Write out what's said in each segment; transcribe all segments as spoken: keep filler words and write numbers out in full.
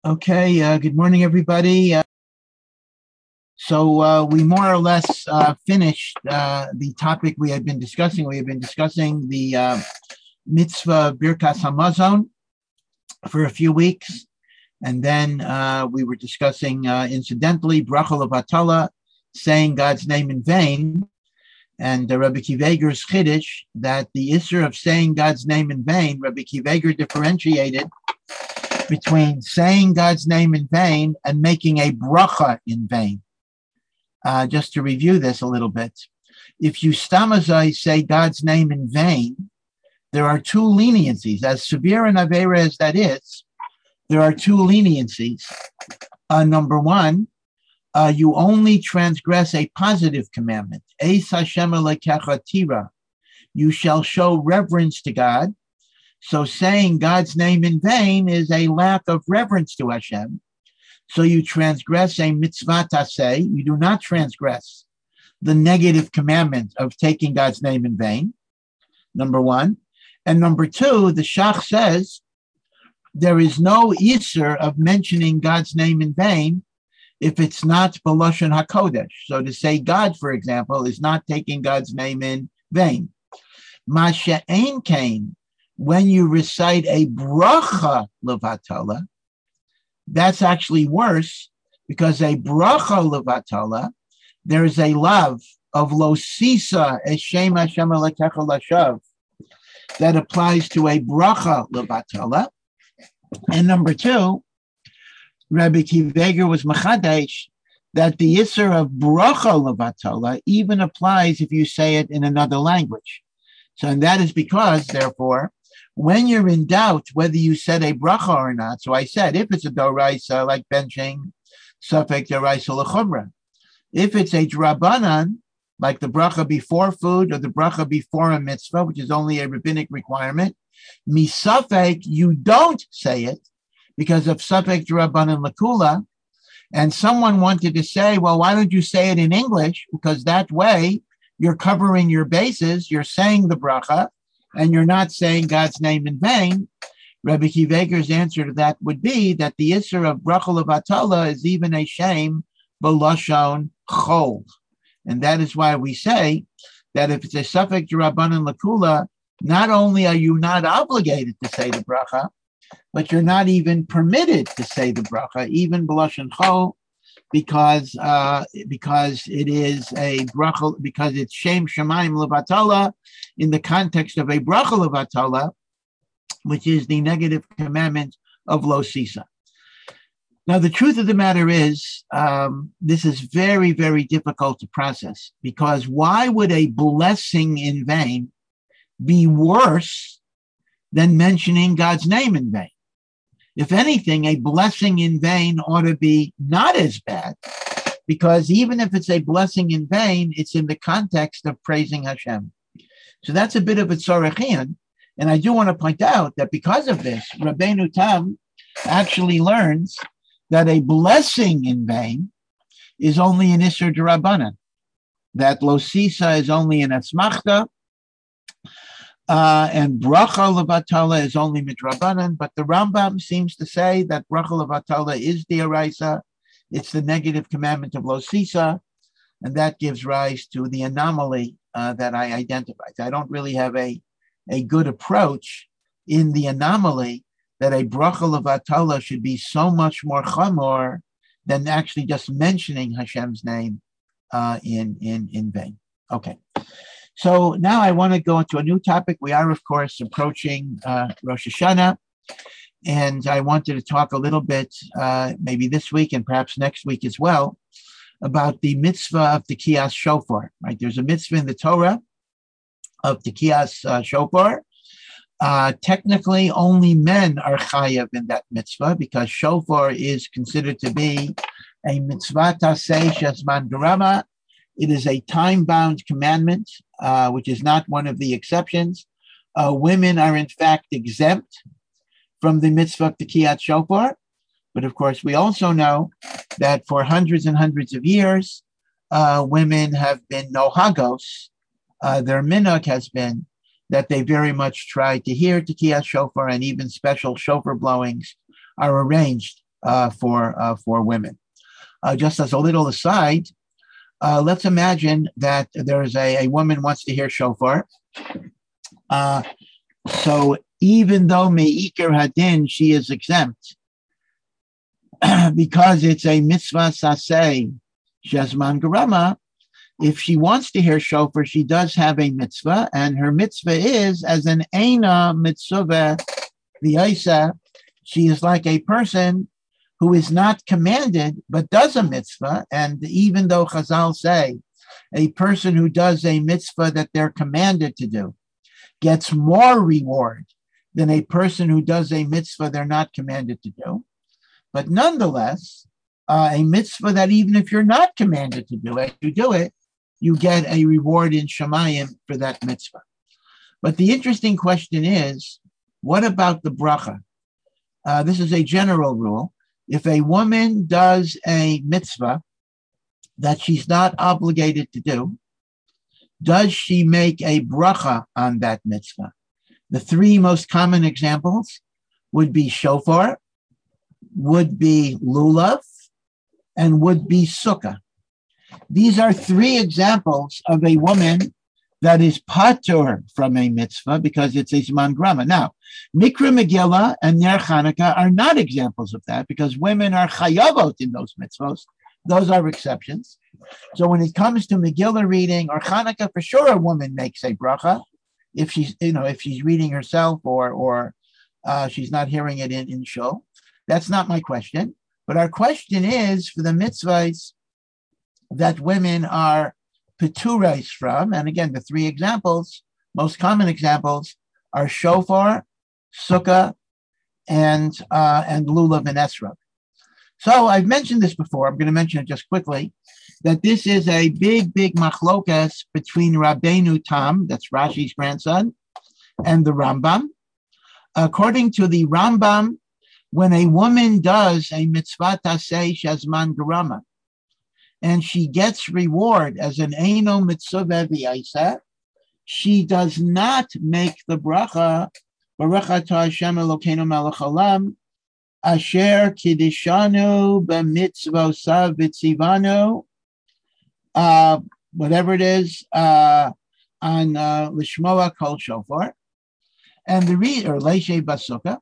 Okay, uh, good morning, everybody. Uh, so uh, we more or less uh, finished uh, the topic we had been discussing. We had been discussing the uh, mitzvah Birkas Hamazon for a few weeks, and then uh, we were discussing, uh, incidentally, Bracha Levatala, saying God's name in vain, and uh, Rabbi Akiva Eiger's Chiddush, that the issue of saying God's name in vain, Rabbi Akiva Eiger differentiated between saying God's name in vain and making a bracha in vain. Uh, just to review this a little bit, if you stamazai say God's name in vain, there are two leniencies. As severe an avera as that is, there are two leniencies. Uh, number one, uh, you only transgress a positive commandment. Eis Hashem elekecha tira. You shall show reverence to God. So saying God's name in vain is a lack of reverence to Hashem. So you transgress a mitzvah taseh. You do not transgress the negative commandment of taking God's name in vain, number one. And number two, the Shach says there is no isur of mentioning God's name in vain if it's not b'lashon hakodesh. So to say God, for example, is not taking God's name in vain. Ma she'ein kain, when you recite a bracha levatala, that's actually worse, because a bracha levatala, there is a love of lo sisa eshem Hashem elekecha lashav that applies to a bracha levatala. And number two, Rabbi Akiva Eiger was mechadesh that the isser of bracha levatala even applies if you say it in another language. So, and that is because, therefore, when you're in doubt whether you said a bracha or not, so I said, if it's a doraisa, like benching, safek doraisa l'chumra. If it's a drabanan, like the bracha before food or the bracha before a mitzvah, which is only a rabbinic requirement, misafek, you don't say it because of safek drabanan l'kula. And someone wanted to say, well, why don't you say it in English? Because that way you're covering your bases, you're saying the bracha, and you're not saying God's name in vain. Rabbi Akiva Eiger's answer to that would be that the issur of bracha levatala is even a shame b'lashon chol. And that is why we say that if it's a safek d'Rabbanan l'kula, not only are you not obligated to say the bracha, but you're not even permitted to say the bracha, even b'lashon chol, because uh, because it is a bracha, because it's shem shemayim levatala in the context of a bracha levatala, which is the negative commandment of lo sisa. Now, the truth of the matter is, um, this is very, very difficult to process, because why would a blessing in vain be worse than mentioning God's name in vain? If anything, a blessing in vain ought to be not as bad, because even if it's a blessing in vain, it's in the context of praising Hashem. So that's a bit of a tzarachian. And I do want to point out that because of this, Rabbeinu Tam actually learns that a blessing in vain is only an Isser D'Rabbanan, that lo sisa is only an asmachta, uh, and bracha levatala is only midrabanan. But the Rambam seems to say that bracha levatala is the araisa, it's the negative commandment of lo sisa, and that gives rise to the anomaly uh, that I identified. I don't really have a, a good approach in the anomaly that a bracha levatala should be so much more chamor than actually just mentioning Hashem's name uh, in, in, in vain. Okay. So now I want to go into a new topic. We are, of course, approaching uh, Rosh Hashanah, and I wanted to talk a little bit, uh, maybe this week and perhaps next week as well, about the mitzvah of Tekiyas Shofar. Right? There's a mitzvah in the Torah of Tekiyas uh, Shofar. Uh, technically, only men are chayav in that mitzvah, because shofar is considered to be a mitzvah taseh shezman garama. It is a time-bound commandment, uh, which is not one of the exceptions. Uh, women are, in fact, exempt from the mitzvah of Tekiyat Shofar. But, of course, we also know that for hundreds and hundreds of years, uh, women have been nohagos. Uh, their minhag has been that they very much try to hear Tekiyat Shofar, and even special shofar blowings are arranged uh, for uh, for women. Uh, just as a little aside, uh, let's imagine that there's a, a woman wants to hear shofar. Uh, so even though me'ikar hadin, she is exempt because it's a mitzvah saseh shezman garama. If she wants to hear shofar, she does have a mitzvah, and her mitzvah is as an eina mitzvah v'yaisa. She is like a person who is not commanded but does a mitzvah. And even though Chazal say a person who does a mitzvah that they're commanded to do gets more reward than a person who does a mitzvah they're not commanded to do, but nonetheless, uh, a mitzvah that even if you're not commanded to do it, you do it, you get a reward in Shamayim for that mitzvah. But the interesting question is, what about the bracha? Uh, this is a general rule. If a woman does a mitzvah that she's not obligated to do, does she make a bracha on that mitzvah? The three most common examples would be shofar, would be lulav, and would be sukkah. These are three examples of a woman that is patur from a mitzvah because it's a zman grama. Now, Mikra Megillah and Ner Chanukah are not examples of that because women are chayavot in those mitzvahs. Those are exceptions. So when it comes to Megillah reading or Chanukah, for sure a woman makes a bracha if she's, you know, if she's reading herself or or uh, she's not hearing it in, in shul. That's not my question. But our question is for the mitzvahs that women are peturais from, and again, the three examples, most common examples, are shofar, sukkah, and uh, and lulav and esrog. So I've mentioned this before. I'm going to mention it just quickly, that this is a big, big machlokas between Rabbeinu Tam, that's Rashi's grandson, and the Rambam. According to the Rambam, when a woman does a mitzvah taseh shezman garama, and she gets reward as an eino mitzvah v'yaisa, she does not make the bracha, Baruch atah Hashem Elokeinu melech haolam, asher kiddushanu b'mitzvosav v'tzivanu, uh, whatever it is, uh, on uh, Lishmoa kol shofar, and the re- or Leishe Basukah,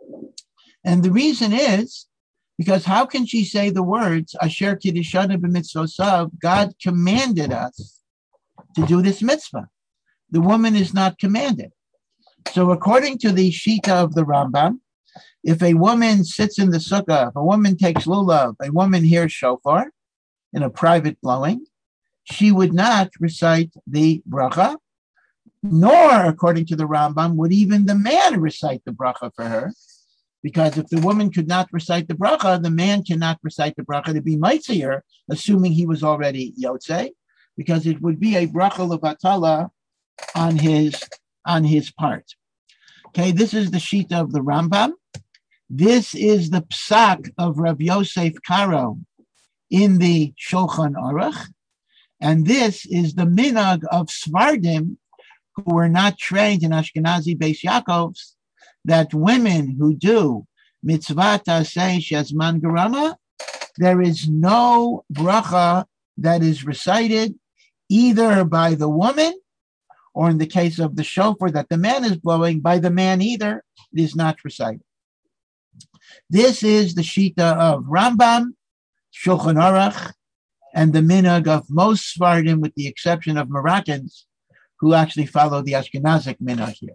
and the reason is, because how can she say the words, Asher Kiddushanu b'mitzvosav, God commanded us to do this mitzvah. The woman is not commanded. So according to the Shita of the Rambam, if a woman sits in the sukkah, if a woman takes lulav, a woman hears shofar in a private blowing, she would not recite the bracha, nor, according to the Rambam, would even the man recite the bracha for her. Because if the woman could not recite the bracha, the man cannot recite the bracha to be mitzier, assuming he was already yotzei, because it would be a bracha levatala on his on his part. Okay, this is the shita of the Rambam. This is the psak of Rav Yosef Karo in the Shulchan Aruch, and this is the minhag of Svardim who were not trained in Ashkenazi Beis Yaakovs, that women who do mitzvah taseh shezman garama, there is no bracha that is recited either by the woman or in the case of the shofar that the man is blowing, by the man either, it is not recited. This is the shita of Rambam, Shulchan Aruch, and the minhag of most Svardim, with the exception of Moroccans, who actually follow the Ashkenazic minhag here.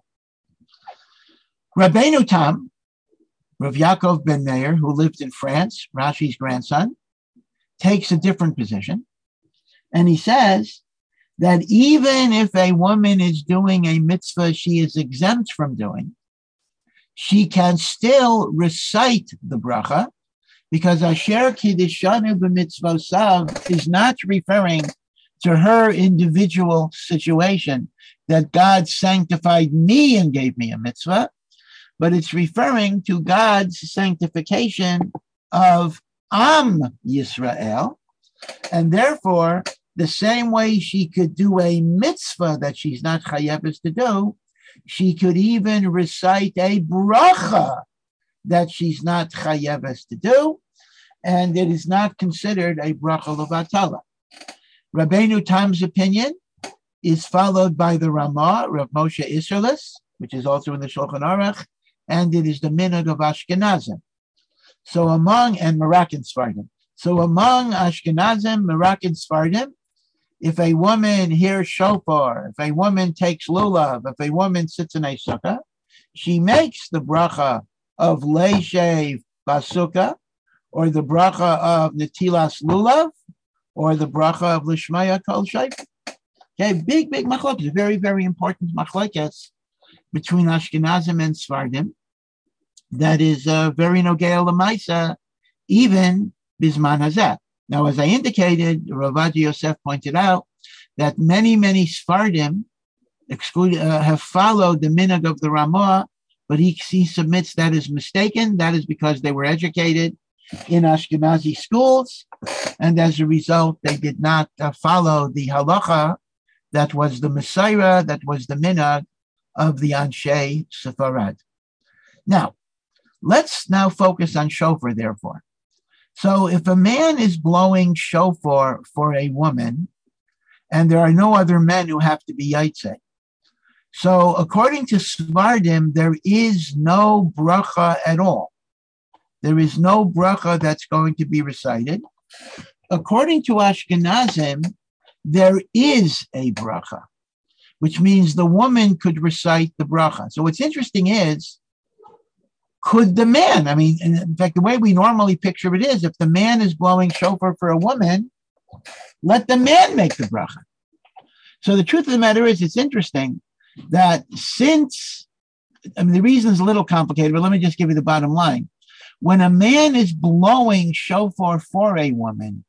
Rabbeinu Tam, Rav Yaakov ben Meir, who lived in France, Rashi's grandson, takes a different position. And he says that even if a woman is doing a mitzvah she is exempt from doing, she can still recite the bracha, because Asher Kiddushanu b'mitzvosav is not referring to her individual situation, that God sanctified me and gave me a mitzvah, but it's referring to God's sanctification of Am Yisrael. And therefore, the same way she could do a mitzvah that she's not chayeves to do, she could even recite a bracha that she's not chayeves to do, and it is not considered a bracha levatala. Rabbeinu Tam's opinion is followed by the Ramah, Rav Moshe Isserles, which is also in the Shulchan Aruch, and it is the minhag of Ashkenazim. So among, and Moroccan Sfardim. So among Ashkenazim, Moroccan Sfardim, if a woman hears shofar, if a woman takes lulav, if a woman sits in a sukkah, she makes the bracha of leishev basukah, or the bracha of netilas lulav, or the bracha of lishmaya kol shayfa. Okay, big, big machlokes, very, very important machlokes between Ashkenazim and Sfardim. That is uh, very nogea l'maisa, even bisman hazeh. Now, as I indicated, Rav Ovadia Yosef pointed out that many, many Sfardim exclude, uh, have followed the minhag of the Ramah, but he, he submits that is mistaken. That is because they were educated in Ashkenazi schools, and as a result, they did not uh, follow the halacha that was the Messiah, that was the minhag of the Anshe Sepharad. Now, let's now focus on shofar, therefore. So if a man is blowing shofar for a woman, and there are no other men who have to be yaitse, so according to Sfardim, there is no bracha at all. There is no bracha that's going to be recited. According to Ashkenazim, there is a bracha, which means the woman could recite the bracha. So what's interesting is, could the man, I mean, in fact, the way we normally picture it is, if the man is blowing shofar for a woman, let the man make the bracha. So the truth of the matter is, it's interesting that since, I mean, the reason is a little complicated, but let me just give you the bottom line. When a man is blowing shofar for a woman,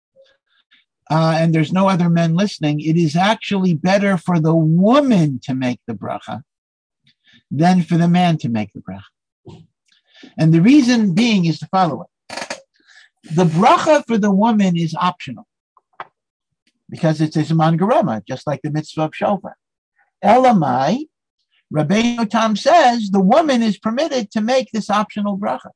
uh, and there's no other men listening, it is actually better for the woman to make the bracha than for the man to make the bracha. And the reason being is the following. The bracha for the woman is optional because it's a Zman Garama, just like the mitzvah of shofar. Elamai, Rabbeinu Tam says the woman is permitted to make this optional bracha.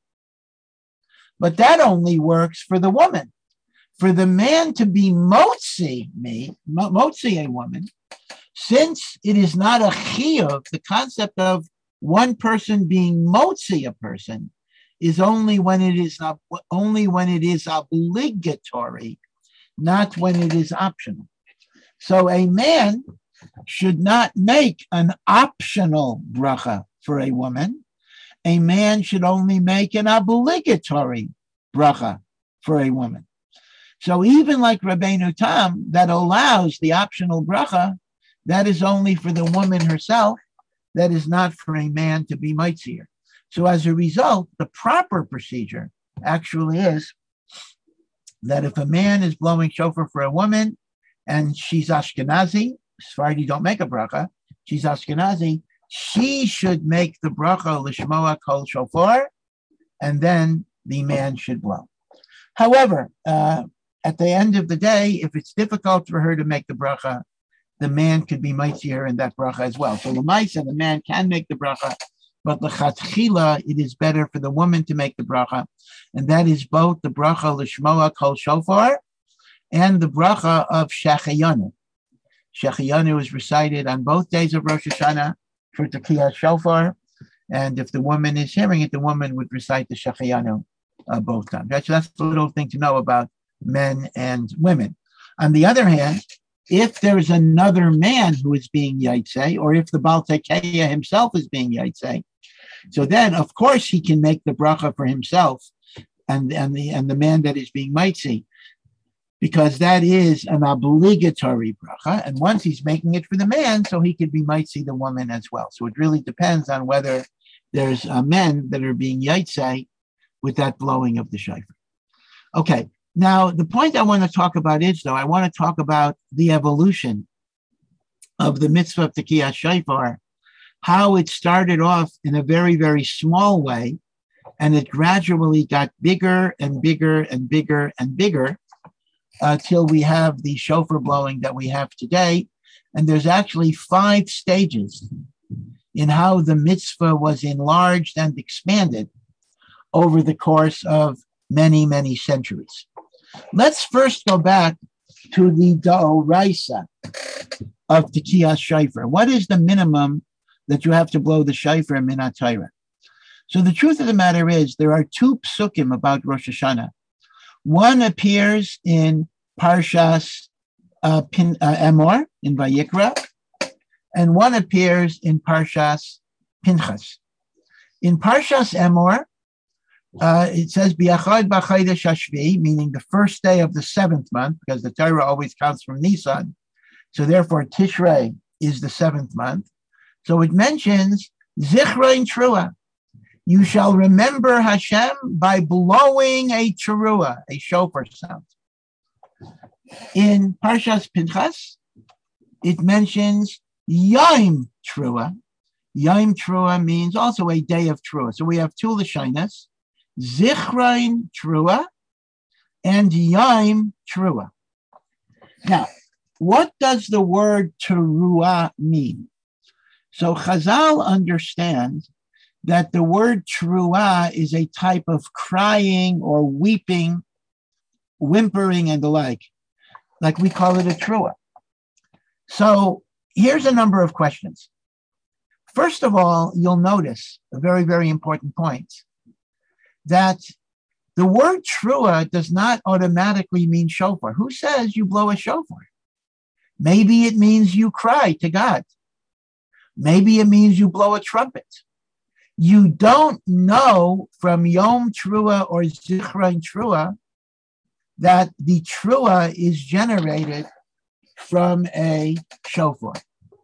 But that only works for the woman. For the man to be motzi me, motzi a woman, since it is not a chiyuv, the concept of one person being motzi a person is only when it is not only when it is obligatory, not when it is optional. So a man should not make an optional bracha for a woman. A man should only make an obligatory bracha for a woman. So even like Rabbeinu Tam, that allows the optional bracha, that is only for the woman herself. That is not for a man to be mitzier. So as a result, the proper procedure actually is that if a man is blowing shofar for a woman and she's Ashkenazi, Sephardi don't make a bracha, she's Ashkenazi, she should make the bracha lishmoa kol shofar, and then the man should blow. However, uh, at the end of the day, if it's difficult for her to make the bracha, the man could be mitzier in that bracha as well. So l'maisa, the man can make the bracha, but l'chatchila, it is better for the woman to make the bracha, and that is both the bracha lishmoa kol shofar and the bracha of shechayanu. Shechayanu is recited on both days of Rosh Hashanah for Tekiyah Shofar, and if the woman is hearing it, the woman would recite the Shechayanu uh, both times. That's, that's a little thing to know about men and women. On the other hand, if there is another man who is being yaitse, or if the Baal Tekeya himself is being yaitse, so then, of course, he can make the bracha for himself and, and, the, and the man that is being mitzi, because that is an obligatory bracha. And once he's making it for the man, so he could be mitzi the woman as well. So it really depends on whether there's uh, men that are being yaitse with that blowing of the shofar. Okay. Now, the point I want to talk about is, though, I want to talk about the evolution of the mitzvah of Tekiyah Shofar, how it started off in a very, very small way, and it gradually got bigger and bigger and bigger and bigger uh, till we have the shofar blowing that we have today. And there's actually five stages in how the mitzvah was enlarged and expanded over the course of many, many centuries. Let's first go back to the D'Oraisa of Tekiyas Shofar. What is the minimum that you have to blow the shofar in Minat Torah? So the truth of the matter is there are two psukim about Rosh Hashanah. One appears in Parshas uh, Pin, uh, Emor in Vayikra, and one appears in Parshas Pinchas. In Parshas Emor, uh, it says B'achad b'chodesh hashvi'i, meaning the first day of the seventh month, because the Torah always counts from Nisan. So therefore, Tishrei is the seventh month. So it mentions Zichron Trua. You shall remember Hashem by blowing a teruah, a shofar sound. In Parshas Pinchas, it mentions Yom Trua. Yom Trua means also a day of Trua. So we have two Lashonos, Zichron Trua and Yom Trua. Now, what does the word teruah mean? So Chazal understands that the word teruah is a type of crying or weeping, whimpering, and the like. Like we call it a teruah. So here's a number of questions. First of all, you'll notice a very, very important point, that the word teruah does not automatically mean shofar. Who says you blow a shofar? Maybe it means you cry to God. Maybe it means you blow a trumpet. You don't know from Yom Trua or Zichron Trua that the Trua is generated from a shofar.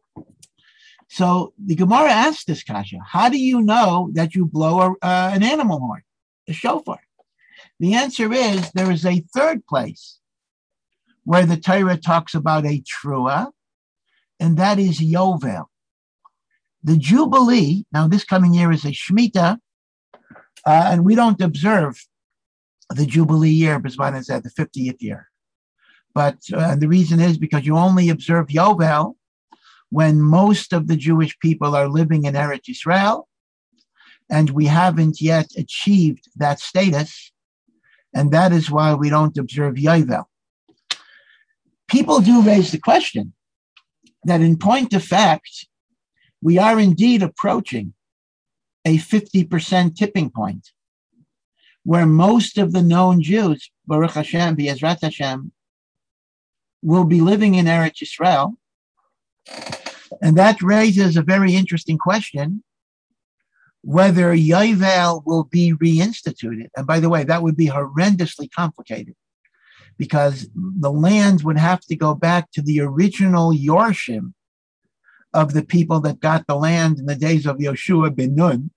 So the Gemara asks this kasha, how do you know that you blow a, uh, an animal horn, a shofar? The answer is there is a third place where the Torah talks about a Trua, and that is Yovel. The Jubilee, now this coming year is a Shemitah, uh, and we don't observe the Jubilee year, Bisman is at the fiftieth year. But uh, the reason is because you only observe Yovel when most of the Jewish people are living in Eretz Yisrael, and we haven't yet achieved that status, and that is why we don't observe Yovel. People do raise the question that in point of fact, we are indeed approaching a fifty percent tipping point where most of the known Jews, Baruch Hashem, B'ezrat Hashem, will be living in Eretz Yisrael. And that raises a very interesting question, whether Yovel will be reinstituted. And by the way, that would be horrendously complicated because the land would have to go back to the original Yorshim of the people that got the land in the days of Yoshua ben Nun.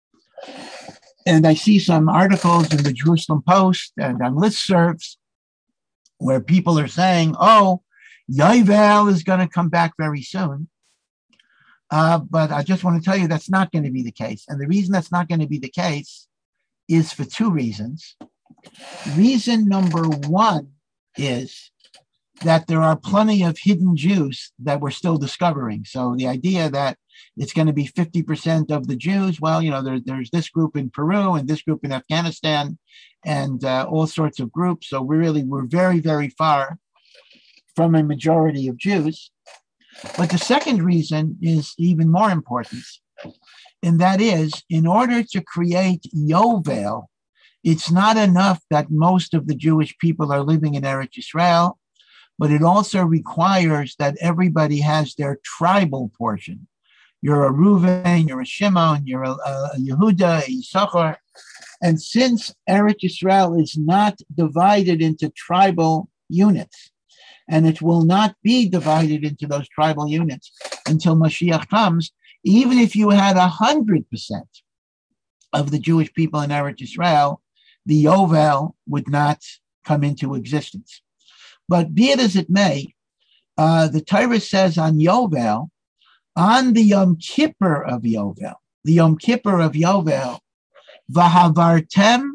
And I see some articles in the Jerusalem Post and on listservs where people are saying, oh, Yovel is going to come back very soon. Uh, but I just want to tell you that's not going to be the case. And the reason that's not going to be the case is for two reasons. Reason number one is that there are plenty of hidden Jews that we're still discovering. So the idea that it's going to be fifty percent of the Jews, well, you know, there, there's this group in Peru and this group in Afghanistan and uh, all sorts of groups. So we really, we're very, very far from a majority of Jews. But the second reason is even more important, and that is, in order to create Yovel, it's not enough that most of the Jewish people are living in Eretz Yisrael, but it also requires that everybody has their tribal portion. You're a Reuven, you're a Shimon, you're a, a Yehuda, a Yisachar. And since Eretz Yisrael is not divided into tribal units, and it will not be divided into those tribal units until Mashiach comes, even if you had one hundred percent of the Jewish people in Eretz Yisrael, the Yovel would not come into existence. But be it as it may, uh, the Torah says on Yovel, on the Yom Kippur of Yovel, the Yom Kippur of Yovel, Vahavartem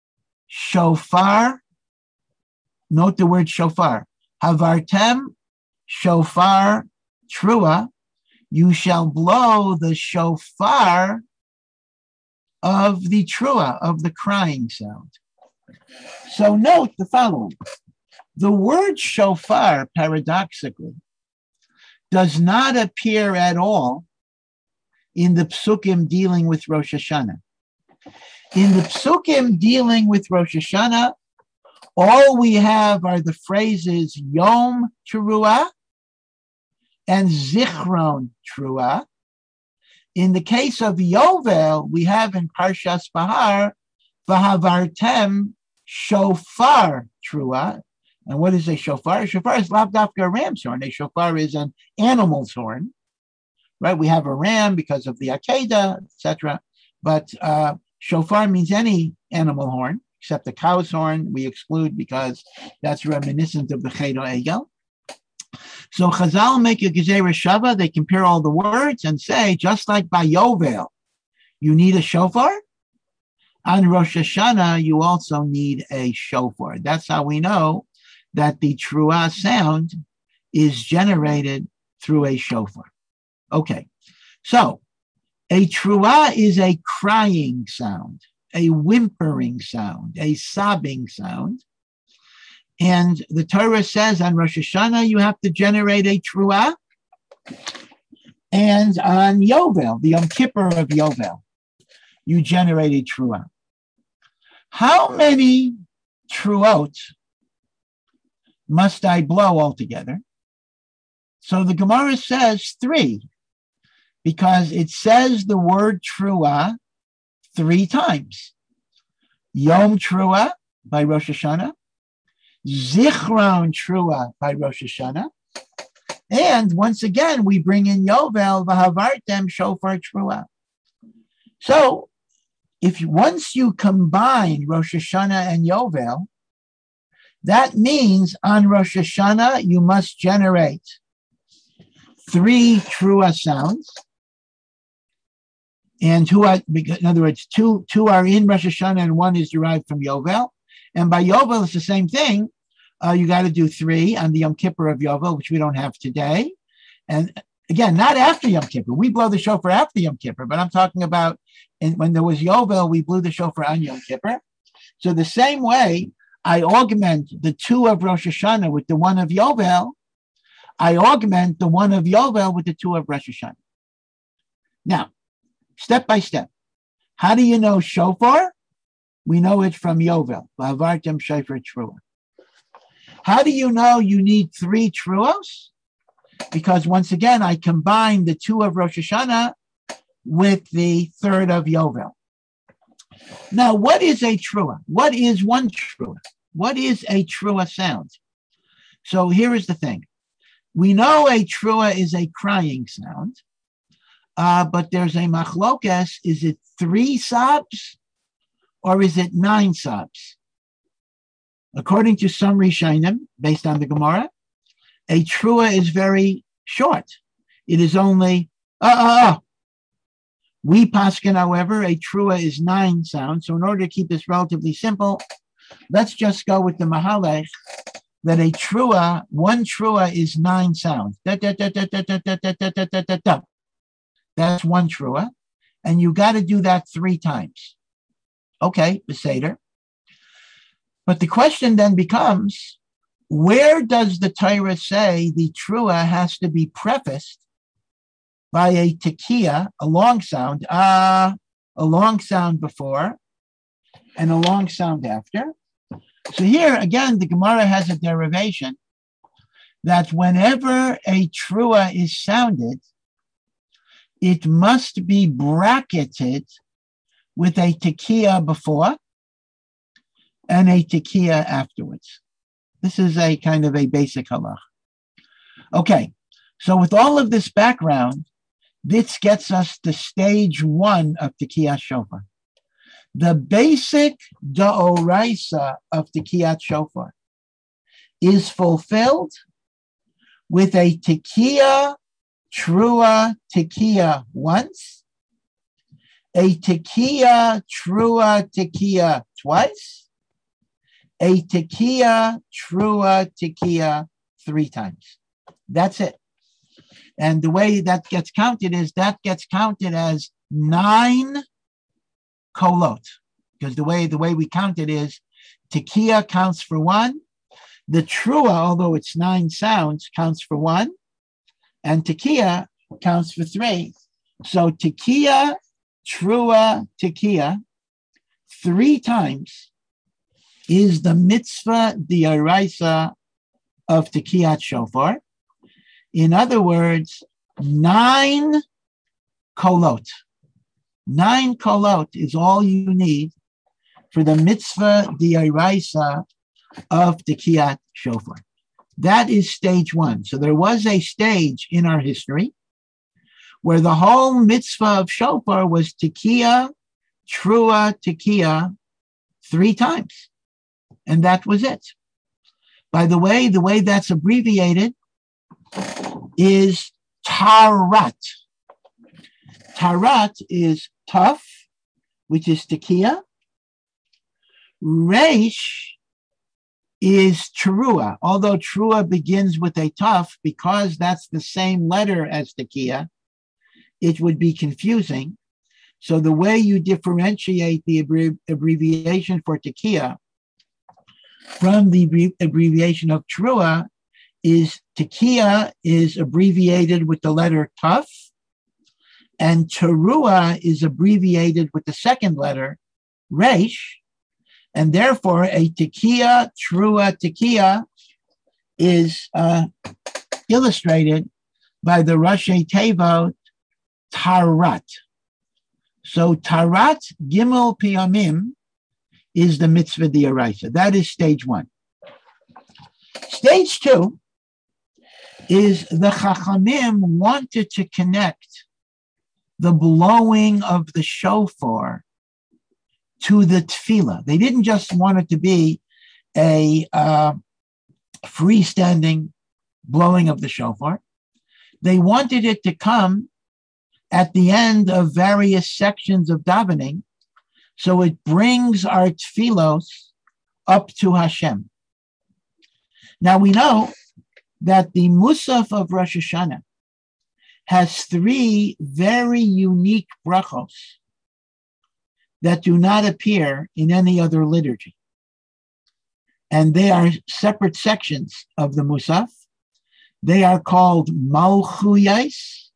shofar, note the word shofar, Havartem shofar trua, you shall blow the shofar of the trua, of the crying sound. So note the following. The word shofar, paradoxically, does not appear at all in the psukim dealing with Rosh Hashanah. In the psukim dealing with Rosh Hashanah, all we have are the phrases Yom Teruah and Zichron Teruah. In the case of Yovel, we have in Parshas Bahar, Vahavartem Shofar Teruah. And what is a shofar? A shofar is lav dafka a ram's horn. A shofar is an animal's horn, right? We have a ram because of the Akedah, et cetera. But uh, shofar means any animal horn, except the cow's horn we exclude because that's reminiscent of the Chedo Egel. So Chazal make a Gezerah Shava, they compare all the words and say, just like by Yovel, you need a shofar, on Rosh Hashanah, you also need a shofar. That's how we know that the Teruah sound is generated through a shofar. Okay, so a Teruah is a crying sound, a whimpering sound, a sobbing sound. And the Torah says on Rosh Hashanah, you have to generate a Teruah. And on Yovel, the Yom Kippur of Yovel, you generate a Teruah. How many Teruot must I blow altogether? So the Gemara says three, because it says the word Teruah three times. Yom Teruah by Rosh Hashanah, Zichron Teruah by Rosh Hashanah, and once again we bring in Yovel, Vahavartem Shofar Teruah. So if once you combine Rosh Hashanah and Yovel, that means on Rosh Hashanah you must generate three Teruah sounds, and two are, in other words, two two are in Rosh Hashanah and one is derived from Yovel. And by Yovel, it's the same thing. Uh, you got to do three on the Yom Kippur of Yovel, which we don't have today. And again, not after Yom Kippur. We blow the shofar after Yom Kippur, but I'm talking about and when there was Yovel, we blew the shofar on Yom Kippur. So the same way, I augment the two of Rosh Hashanah with the one of Yovel. I augment the one of Yovel with the two of Rosh Hashanah. Now, step by step, how do you know shofar? We know it from Yovel. V'avartem shofar Teruah. How do you know you need three Teruos? Because once again, I combine the two of Rosh Hashanah with the third of Yovel. Now, what is a Teruah? What is one Teruah? What is a Teruah sound? So here is the thing. We know a Teruah is a crying sound, uh, but there's a machlokes. Is it three sobs or is it nine sobs? According to some Rishonim, based on the Gemara, a Teruah is very short. It is only, uh, uh, uh. We paskin, however, a Teruah is nine sounds. So in order to keep this relatively simple, let's just go with the Mahalech that a Teruah, one Teruah is nine sounds. Da, da, da, da, da, da, da, da, da, da, da, da. That's one Teruah. And you got to do that three times. Okay, Beseder. But the question then becomes, where does the Torah say the Teruah has to be prefaced by a tekiah, a long sound, ah, uh, a long sound before, and a long sound after? So here, again, the Gemara has a derivation that whenever a Teruah is sounded, it must be bracketed with a tekiah before and a tekiah afterwards. This is a kind of a basic halach. Okay, so with all of this background, this gets us to stage one of Tekiyat Shofar. The basic da'oraisa of Tekiyat Shofar is fulfilled with a Tekiyah, Teruah, Tekiyah once, a Tekiyah, Teruah, Tekiyah twice, a Tekiyah, Teruah, Tekiyah three times. That's it. And the way that gets counted is that gets counted as nine kolot, because the way the way we count it is tekiah counts for one, the trua, although it's nine sounds, counts for one, and tekiah counts for three. So tekiah, trua, tekiah, three times is the mitzvah d'oraisa of tekiyat shofar. In other words, nine kolot. Nine kolot is all you need for the mitzvah d'oraisa of tekiyat shofar. That is stage one. So there was a stage in our history where the whole mitzvah of shofar was tekiyah, trua, tekiyah, three times. And that was it. By the way, the way that's abbreviated is tarat. Tarat is tough, which is tekiah. Reish is trua. Although trua begins with a tough, because that's the same letter as tekiah, it would be confusing. So the way you differentiate the abbrevi- abbreviation for tekiah from the abbrevi- abbreviation of trua is tekiah is abbreviated with the letter tough, and terua is abbreviated with the second letter, reish, and therefore a tekiah, trua, tekiah is uh, illustrated by the Rashi Tevot tarat. So tarat gimel piyamim is the mitzvah d'oraisa. That is stage one. Stage two is the Chachamim wanted to connect the blowing of the shofar to the tefillah. They didn't just want it to be a uh, freestanding blowing of the shofar. They wanted it to come at the end of various sections of davening, so it brings our tefillos up to Hashem. Now we know that the Musaf of Rosh Hashanah has three very unique brachos that do not appear in any other liturgy. And they are separate sections of the Musaf. They are called Malchuyos,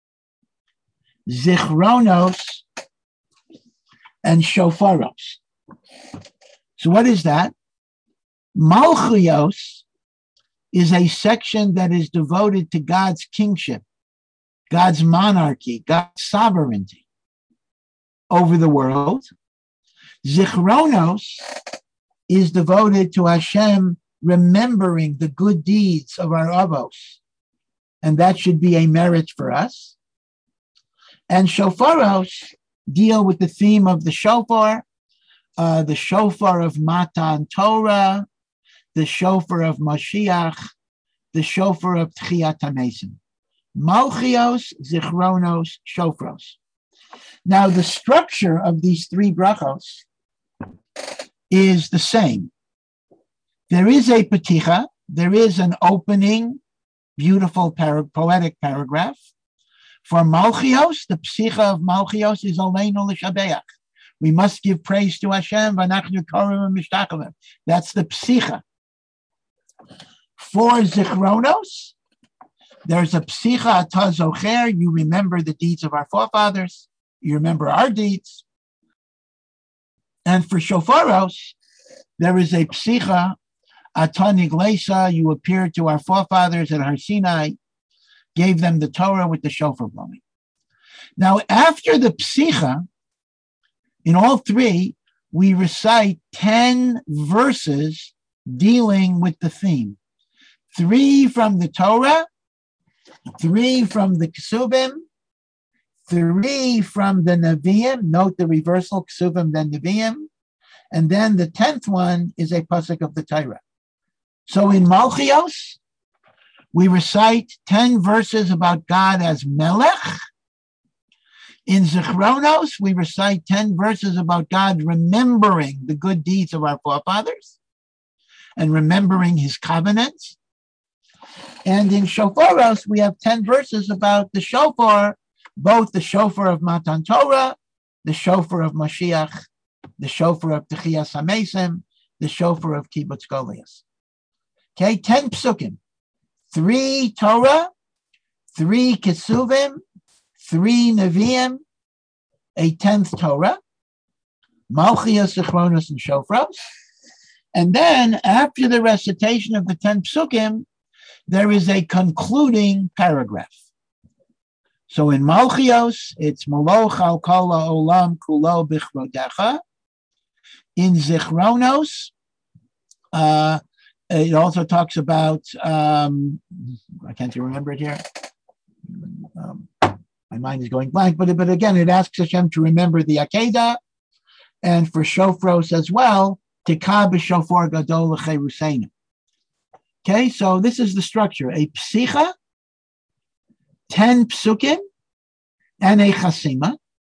Zichronos, and Shofaros. So what is that? Malchuyos is a section that is devoted to God's kingship, God's monarchy, God's sovereignty over the world. Zichronos is devoted to Hashem remembering the good deeds of our avos, and that should be a merit for us. And shofaros deal with the theme of the shofar, uh, the shofar of Matan Torah, the shofar of Mashiach, the shofar of Tchiyat HaMesim. Malchios, Zichronos, Shofros. Now, the structure of these three brachos is the same. There is a peticha, there is an opening, beautiful para- poetic paragraph. For Malchios, the psicha of Malchios is Aleinu L'Shabeach. We must give praise to Hashem, V'anachnu Korim Mishtachavim. That's the psicha. For Zichronos, there's a psicha atah zocher. You remember the deeds of our forefathers. You remember our deeds. And for Shofaros, there is a psicha atah niglesa. You appeared to our forefathers at Har Sinai, gave them the Torah with the shofar blowing. Now, after the psicha, in all three, we recite ten verses dealing with the theme. Three from the Torah, three from the Kesubim, three from the Nevi'im. Note the reversal, Kesubim, then Nevi'im. And then the tenth one is a pasuk of the Torah. So in Malchios, we recite ten verses about God as Melech. In Zichronos, we recite ten verses about God remembering the good deeds of our forefathers and remembering his covenants. And in Shofaros, we have ten verses about the shofar, both the shofar of Matan Torah the shofar of Mashiach, the shofar of Techiyas HaMesim, the shofar of Kibbutz Goliath. Okay, ten psukim, three Torah, three Kesuvim, three Nevi'im, a tenth Torah, Malchios, Zichronos, and Shofros. And then after the recitation of the ten psukim, there is a concluding paragraph. So in Malchios, it's Moloch al kol ha'olam kulo bichrodecha. In Zichronos, uh, it also talks about, um, I can't even remember it here. Um, my mind is going blank, but, but again, it asks Hashem to remember the Akedah, and for Shofros as well, Tikah b'shofar gadol l'cheruseinu. Okay, so this is the structure: a psicha, ten psukim, and a chasima.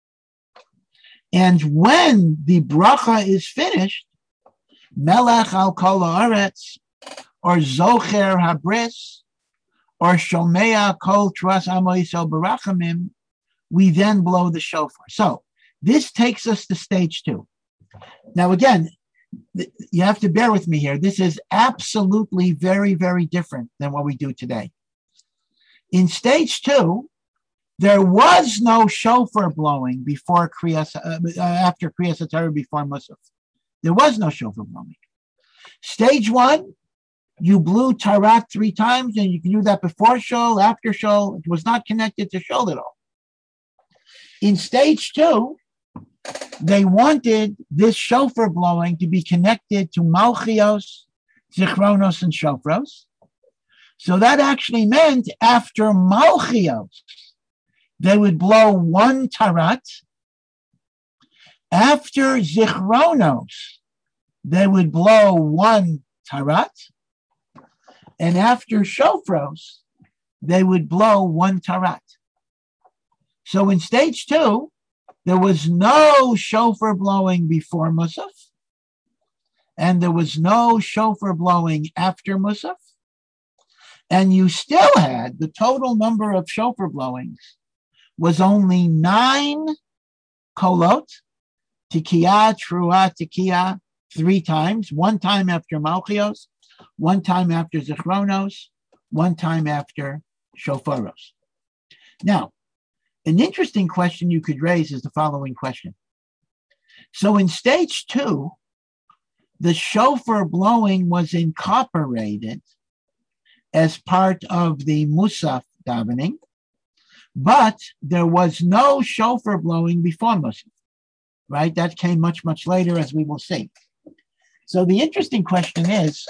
And when the bracha is finished, Melech al kol haaretz, or Zocher habris, or Shomea kol tras amo Yisrael barachamim, we then blow the shofar. So this takes us to stage two. Now again, th- you have to bear with me here. This is absolutely very, very different than what we do today. In stage two, there was no shofar blowing before Kriyas, uh, after Kriyas HaTorah, before Musaf. There was no shofar blowing. Stage one, you blew Tarat three times, and you can do that before Shol, after Shol. It was not connected to Shol at all. In stage two, they wanted this shofar blowing to be connected to Malchios, Zichronos, and Shofros. So that actually meant after Malchios, they would blow one Tarat. After Zichronos, they would blow one Tarat. And after Shofros, they would blow one Tarat. So in stage two, there was no shofar blowing before Musaf, and there was no shofar blowing after Musaf, and you still had the total number of shofar blowings was only nine kolot, tikiyah, truah, tikiyah, three times, one time after Malchios, one time after Zichronos, one time after Shofaros. Now, an interesting question you could raise is the following question. So in stage two, the shofar blowing was incorporated as part of the Musaf davening, but there was no shofar blowing before Musaf, right? That came much, much later, as we will see. So the interesting question is,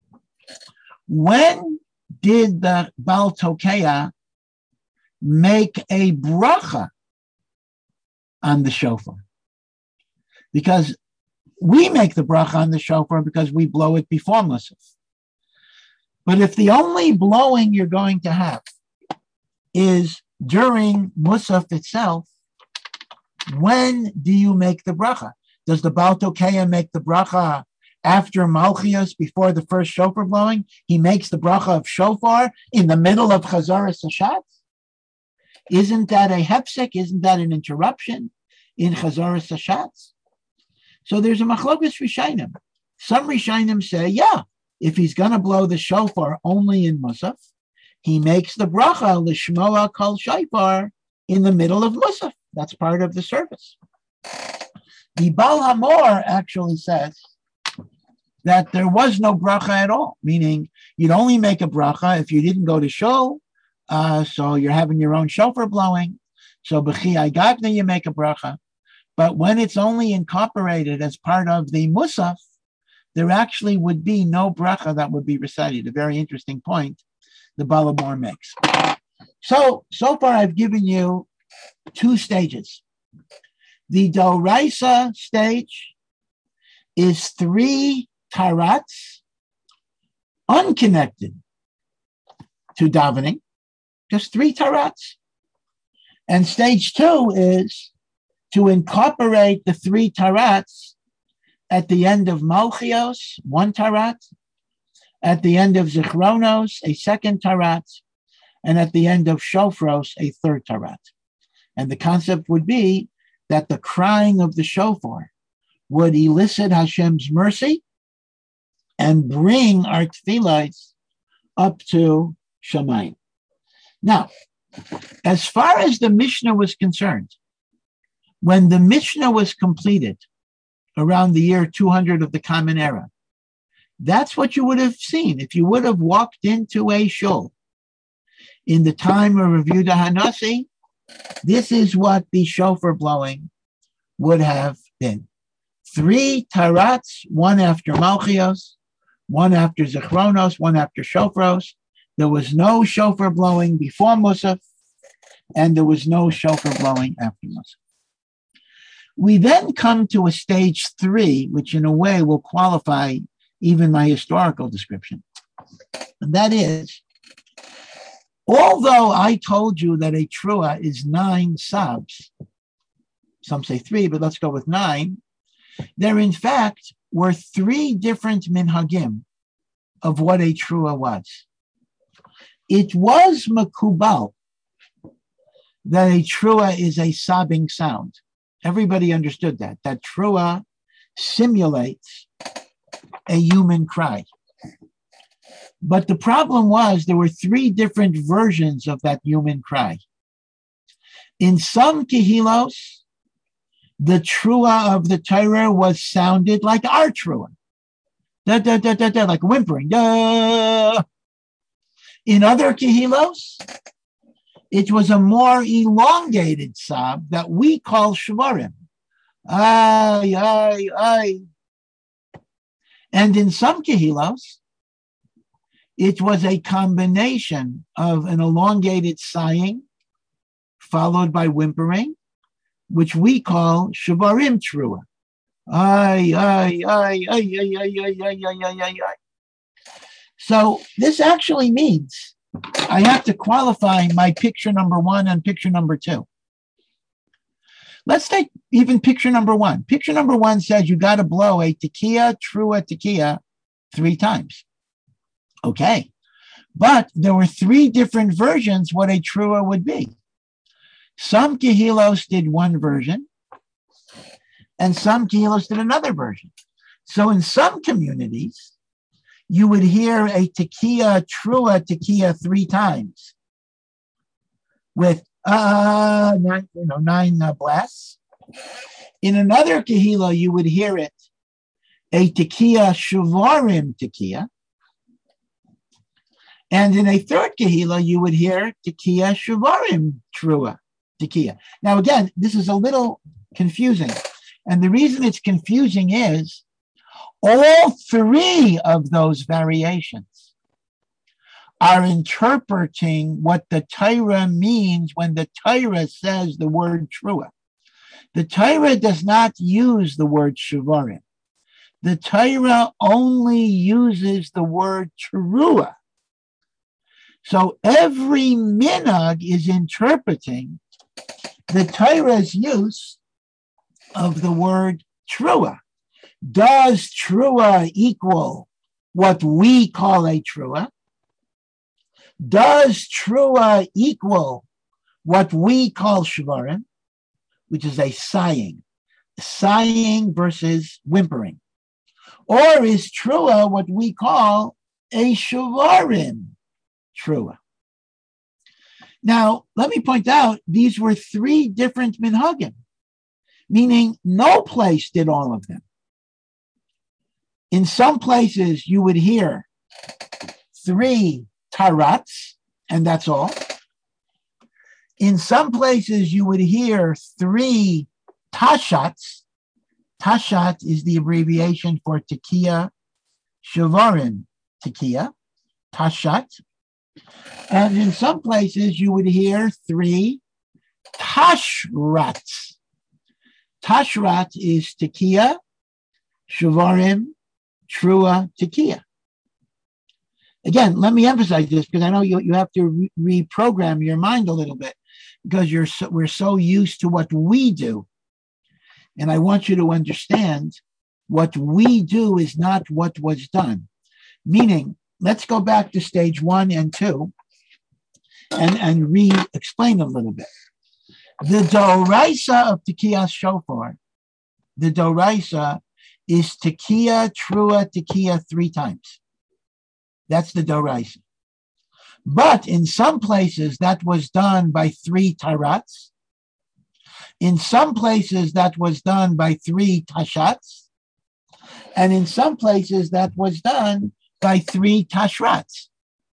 when did the Baal Tokeah make a bracha on the shofar? Because we make the bracha on the shofar because we blow it before Musaf. But if the only blowing you're going to have is during Musaf itself, when do you make the bracha? Does the Baal Tokeah make the bracha after Malchios, before the first shofar blowing? He makes the bracha of shofar in the middle of Chazaras Hashatz? Isn't that a hefsek? Isn't that an interruption in Chazaras Hashatz? So there's a machlokas Rishonim. Some Rishonim say, yeah, if he's going to blow the shofar only in Musaf, he makes the bracha l'shmoa kol shofar in the middle of Musaf. That's part of the service. The Baal Hamor actually says that there was no bracha at all, meaning you'd only make a bracha if you didn't go to shul, uh, so you're having your own shofar blowing. So b'chi gavna, you make a bracha. But when it's only incorporated as part of the Musaf, there actually would be no bracha that would be recited. A very interesting point the Baal Hamor makes. So, so far I've given you two stages. The Doraisa stage is three tarats unconnected to davening, just three tarats. And stage two is to incorporate the three tarats at the end of Malchios, one tarat, at the end of Zichronos, a second tarat, and at the end of Shofros, a third tarat. And the concept would be that the crying of the shofar would elicit Hashem's mercy and bring our tefillahs up to Shamayim. Now, as far as the Mishnah was concerned, when the Mishnah was completed around the year two hundred of the Common Era, that's what you would have seen. If you would have walked into a shul in the time of Rav Yehuda Hanassi, this is what the shofar blowing would have been. Three tarats, one after Malchios, one after Zechronos, one after Shofros. There was no shofar blowing before Musaf, and there was no shofar blowing after Musaf. We then come to a stage three, which in a way will qualify even my historical description. And that is, although I told you that a trua is nine sabs, some say three, but let's go with nine, there in fact were three different minhagim of what a trua was. It was makubal that a trua is a sobbing sound. Everybody understood that. That trua simulates a human cry. But the problem was there were three different versions of that human cry. In some kehilos, the trua of the Torah was sounded like our trua. Da, da, da, da, da, like whimpering. Da. In other kehilos, it was a more elongated sob that we call shvarim. Ay, ay, ay. And in some kehilos, it was a combination of an elongated sighing followed by whimpering, which we call shvarim trua. Ay, ay, ay, ay, ay, ay, ay, ay, ay, ay, ay, ay. So this actually means I have to qualify my picture number one and picture number two. Let's take even picture number one. Picture number one says you got to blow a tekiah, trua, tekiah three times. Okay. But there were three different versions what a trua would be. Some kehilos did one version, and some kehilos did another version. So in some communities, you would hear a tekiah, trua, tekiah three times with uh, nine, you know, nine uh, blasts. In another kehillah, you would hear it a tekiah, shvarim tekiah. And in a third kehillah, you would hear tekiah, shvarim trua tekiah. Now, again, this is a little confusing. And the reason it's confusing is all three of those variations are interpreting what the Torah means when the Torah says the word trua. The Torah does not use the word shvarim. The Torah only uses the word trua. So every minhag is interpreting the Torah's use of the word trua. Does trua equal what we call a trua? Does trua equal what we call shvarim, which is a sighing, sighing versus whimpering? Or is trua what we call a shvarim trua? Now, let me point out, these were three different minhagim, meaning no place did all of them. In some places, you would hear three tarats, and that's all. In some places, you would hear three tashats. Tashat is the abbreviation for tekiah, shvarim tekiah, tashat. And in some places, you would hear three tashrats. Tashrat is tekiah, shvarim, trua, tekiah. Again, let me emphasize this because I know you, you have to re- reprogram your mind a little bit because you're so, we're so used to what we do. And I want you to understand what we do is not what was done. Meaning, let's go back to stage one and two and, and re-explain a little bit. The doraisa of Tekiyah Shofar, the doraisa is Tekiyah, Trua, Tekiyah three times. That's the doraisa. But in some places that was done by three tarats. In some places that was done by three tashats. And in some places that was done by three tashrats.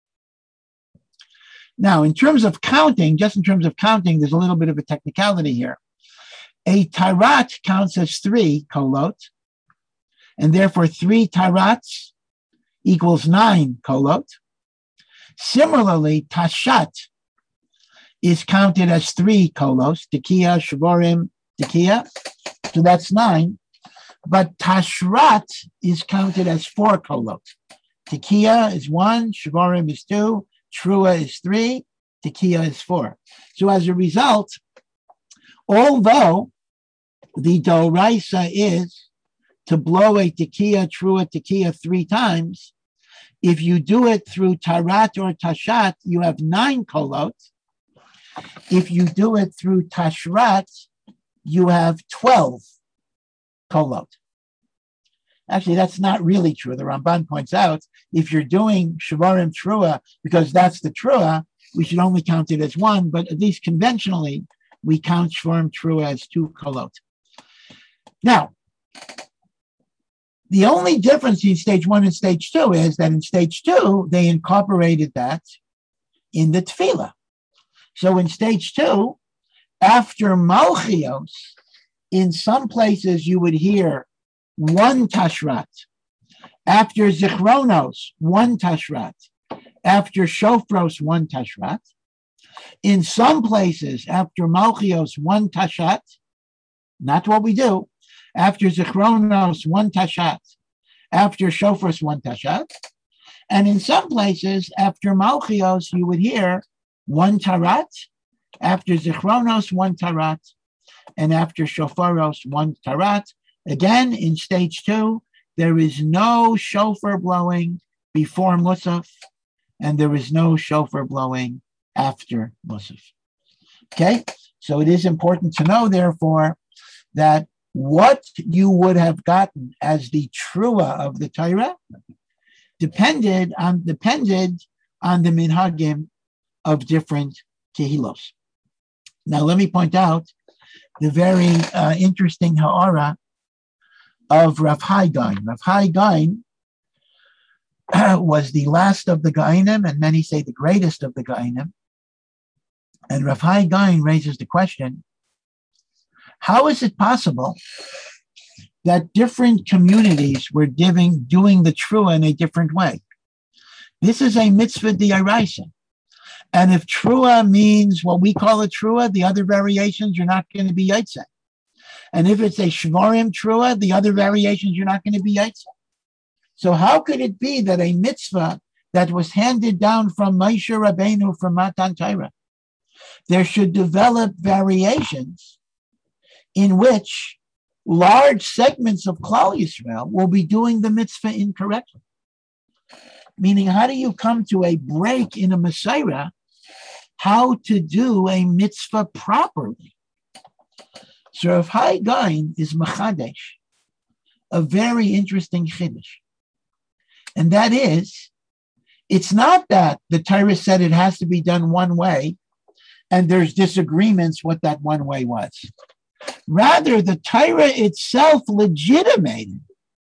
Now, in terms of counting, just in terms of counting, there's a little bit of a technicality here. A tarat counts as three kolot, and therefore three tarats equals nine kolot. Similarly, tashat is counted as three kolos, tekiyah, shvorim, tekiyah, so that's nine. But tashrat is counted as four kolot. Tekiyah is one, shvorim is two, trua is three, tekiyah is four. So as a result, although the doraisa is to blow a tekiyah, trua, tekiyah three times, if you do it through tarat or tashat, you have nine kolot. If you do it through tashrat, you have twelve kolot. Actually, that's not really true. The Ramban points out, if you're doing shvarim trua, because that's the trua, we should only count it as one, but at least conventionally, we count shvarim trua as two kolot. Now, the only difference in stage one and stage two is that in stage two, they incorporated that in the tefillah. So in stage two, after Malchios, in some places you would hear one tashrat. After Zichronos, one tashrat. After Shofros, one tashrat. In some places, after Malchios, one tashat. Not what we do. After Zichronos, one tashat. After Shofros, one tashat. And in some places, after Malchios, you would hear one tarat. After Zichronos, one tarat. And after Shofaros, one tarat. Again, in stage two, there is no shofar blowing before Musaf, and there is no shofar blowing after Musaf. Okay? So it is important to know, therefore, that what you would have gotten as the trua of the Torah depended on depended on the minhagim of different kehilos. Now, let me point out the very uh, interesting ha'ara of Rav Hai Gaon. Rav Hai Gaon uh, was the last of the Gaonim, and many say the greatest of the Gaonim. And Rav Hai Gaon raises the question, how is it possible that different communities were giving, doing the trua in a different way? This is a mitzvah d'oraisa. And if trua means what we call a trua, the other variations you're not going to be yaitse. And if it's a shvarim trua, the other variations you're not going to be yaitse. So how could it be that a mitzvah that was handed down from Moshe Rabbeinu from Matan Torah, there should develop variations in which large segments of Klal Yisrael will be doing the mitzvah incorrectly? Meaning, how do you come to a break in a Masorah, how to do a mitzvah properly? So Rav Hai Gaon is machadesh, a very interesting chiddush. And that is, it's not that the Torah said it has to be done one way, and there's disagreements what that one way was. Rather, the Torah itself legitimated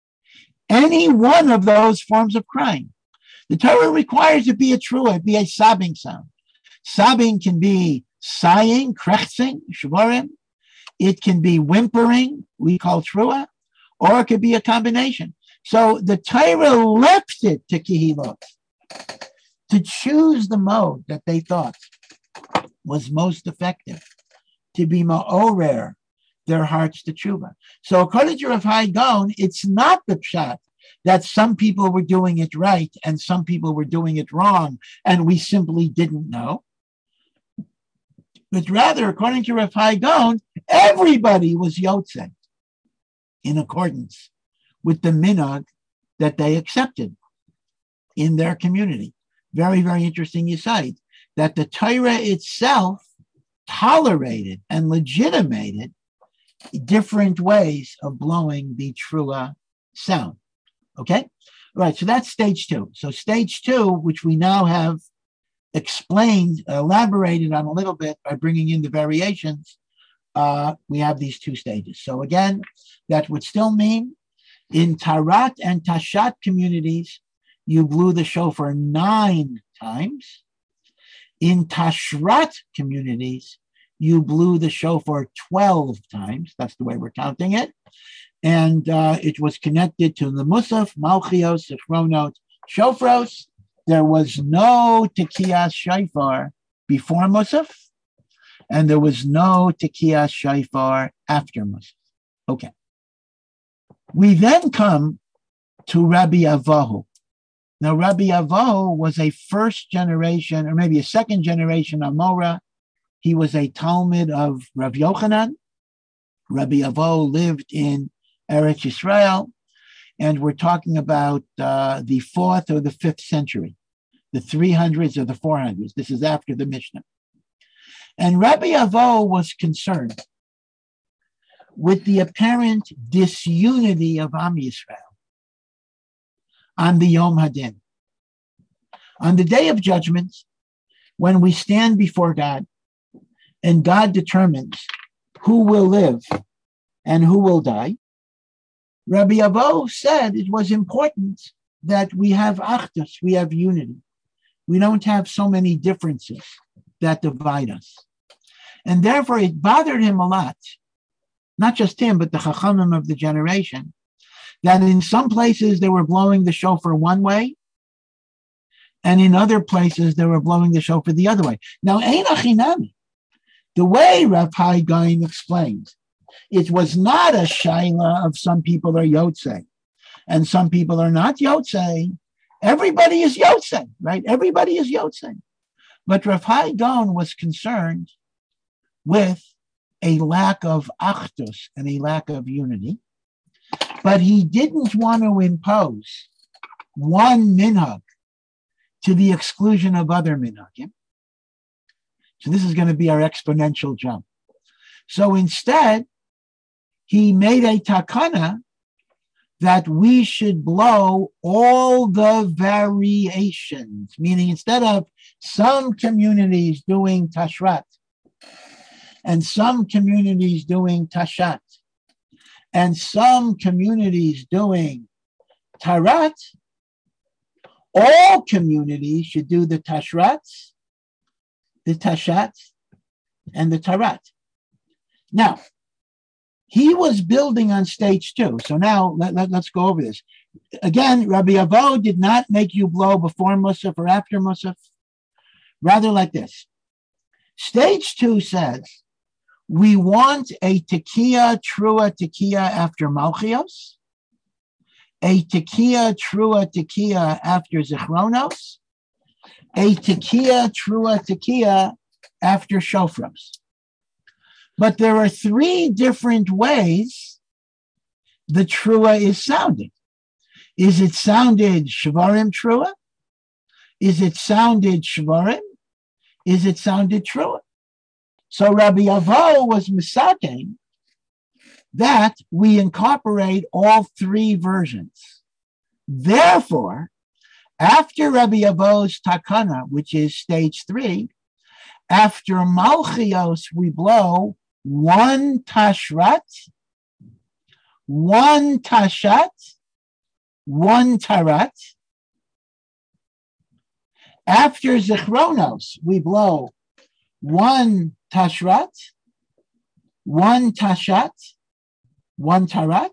any one of those forms of crying. The Torah requires it be a trua, it be a sobbing sound. Sobbing can be sighing, krechzing, shvorim. It can be whimpering, we call trua, or it could be a combination. So the Torah left it to kehilot to choose the mode that they thought was most effective, to be ma'orer their hearts to tshuva. So according to Rav Hai Gaon, it's not the pshat that some people were doing it right and some people were doing it wrong, and we simply didn't know. But rather, according to Rav Hai Gaon, everybody was yotzei in accordance with the minhag that they accepted in their community. Very, very interesting aside, that the Torah itself tolerated and legitimated different ways of blowing the trua sound. Okay? All right, so that's stage two. So stage two, which we now have explained, elaborated on a little bit by bringing in the variations, uh, we have these two stages. So again, that would still mean in Tarat and Tashat communities, you blew the shofar nine times. In Tashrat communities, you blew the shofar twelve times. That's the way we're counting it. And uh, it was connected to the Musaf, Malchios, Zichronot, Shofros. There was no Tekiyas Shofar before Musaf, and there was no Tekiyas Shofar after Musaf. Okay. We then come to Rabbi Avahu. Now, Rabbi Avahu was a first generation, or maybe a second generation Amora. He was a Talmud of Rav Yochanan. Rabbi Avahu lived in Eretz Yisrael, and we're talking about uh, the fourth or the fifth century, the three hundreds or the four hundreds. This is after the Mishnah. And Rabbi Avahu was concerned with the apparent disunity of Am Yisrael on the Yom Hadin. On the Day of Judgment, when we stand before God and God determines who will live and who will die, Rabbi Avahu said it was important that we have achdus, we have unity. We don't have so many differences that divide us. And therefore it bothered him a lot, not just him, but the chachamim of the generation, that in some places they were blowing the shofar one way, and in other places they were blowing the shofar the other way. Now, ein achinami, the way Rav Hai Gaon explains, it was not a shaila of some people are yotzei and some people are not yotzei. Everybody is yotzei, right? Everybody is yotzei. But Rav Hai Gaon was concerned with a lack of achdus and a lack of unity, but he didn't want to impose one minhag to the exclusion of other minhagim. So this is going to be our exponential jump. So instead, he made a takana that we should blow all the variations, meaning instead of some communities doing tashrat and some communities doing tashat and some communities doing tarat, all communities should do the tashrats, the tashat, and the tarat. Now, he was building on stage two. So now let, let, let's go over this. Again, Rabbi Avahu did not make you blow before Musaf or after Musaf. Rather like this. Stage two says, we want a tekiah, trua tekiah after Malchios, a tekiah, trua tekiah after Zichronos, a tekiah, trua tekiah after Shofros. But there are three different ways the trua is sounded. Is it sounded shvarim trua? Is it sounded shvarim? Is it sounded trua? So Rabbi Avahu was misaking that we incorporate all three versions. Therefore, after Rabbi Avahu's takana, which is stage three, after Malchios we blow one tashrat, one tashat, one tarat. After Zichronos, we blow one tashrat, one tashat, one tarat.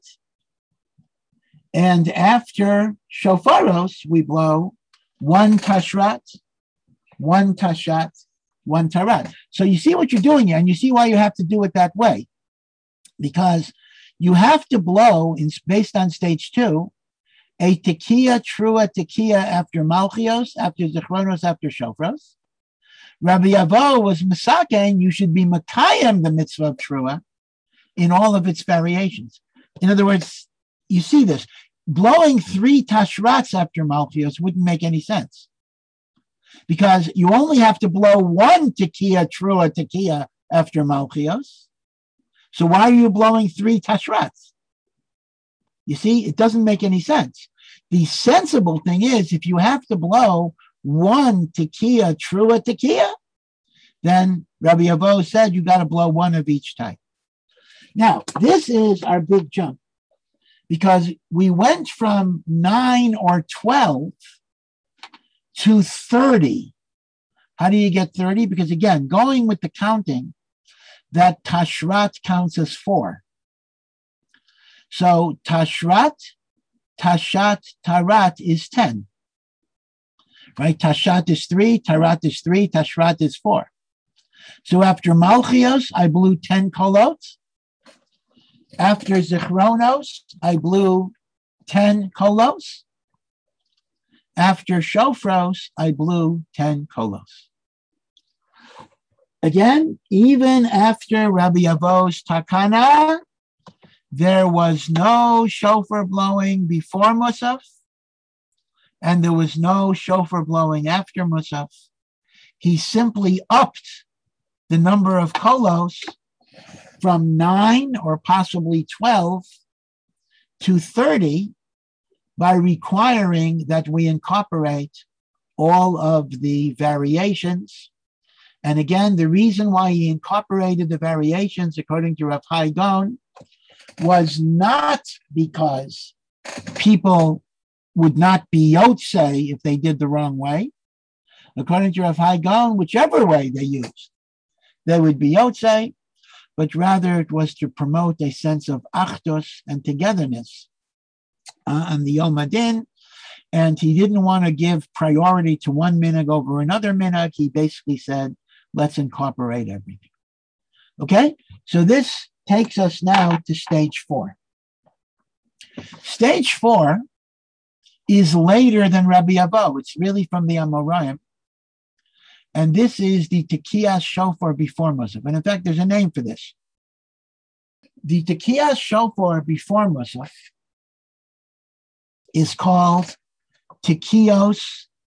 And after Shofaros, we blow one tashrat, one tashat, one tarat. So you see what you're doing here, and you see why you have to do it that way. Because you have to blow, in, based on stage two, a tekiah, trua tekiah after Malchios, after Zichronos, after Shofros. Rabbi Avahu was misaken, you should be makayim the mitzvah of trua in all of its variations. In other words, you see this. Blowing three tashrats after Malchios wouldn't make any sense. Because you only have to blow one tekiah, trua tekiah after Malchios. So why are you blowing three Tashrats? You see, it doesn't make any sense. The sensible thing is, if you have to blow one Tekiah, Trua Tekiah, then Rabbi Avo said you got to blow one of each type. Now, this is our big jump, because we went from nine or twelve to thirty. How do you get thirty? Because again, going with the counting, that Tashrat counts as four. So Tashrat, Tashat, Tarat is ten. Right? Tashat is three, Tarat is three, Tashrat is four. So after Malchios, I blew ten kolot. After Zichronos, I blew ten kolos. After Shofros, I blew ten kolos. Again, even after Rabbi Avo's Takana, there was no shofar blowing before Musaf, and there was no shofar blowing after Musaf. He simply upped the number of kolos from nine or possibly twelve to thirty by requiring that we incorporate all of the variations. And again, the reason why he incorporated the variations, according to Rav Hai Gaon, was not because people would not be yotzei if they did the wrong way. According to Rav Hai Gaon, whichever way they used, they would be yotzei, but rather it was to promote a sense of achdus and togetherness uh, on the Yom Hadin. And he didn't want to give priority to one minhag over another minhag. He basically said, let's incorporate everything. Okay, so this takes us now to stage four. Stage four is later than Rabbi Avo. It's really from the Amoraim. And this is the Tekiyas Shofar before Musaf. And in fact, there's a name for this. The Tekiyas Shofar before Musaf is called Tekiyos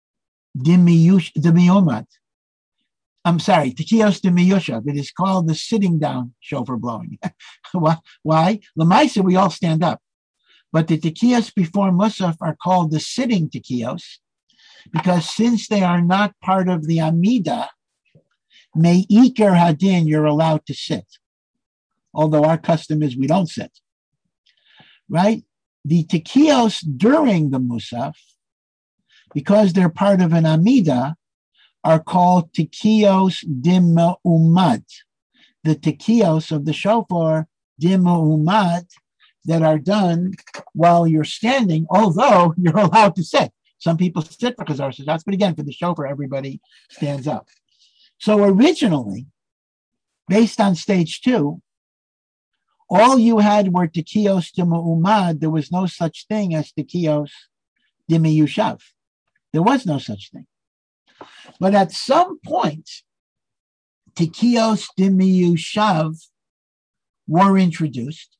Demiyumat. I'm sorry, Tekiyos Demiyushav. It is called the sitting down shofar blowing. Why? Lamaisa, we all stand up. But the Tekiyos before Musaf are called the sitting Tekiyos, because since they are not part of the Amida, Me'ikar Hadin, you're allowed to sit. Although our custom is we don't sit. Right? The Tekiyos during the Musaf, because they're part of an Amida, are called Tekiyos Dim'umad. The Tekiyos of the shofar, Dim'umad, that are done while you're standing, although you're allowed to sit. Some people sit for Chazar Shas, but again, for the shofar, everybody stands up. So originally, based on stage two, all you had were Tekiyos Dim'umad. There was no such thing as Tekiyos Dim'yushav. There was no such thing. But at some point, Tekiyos Dim'yushav were introduced.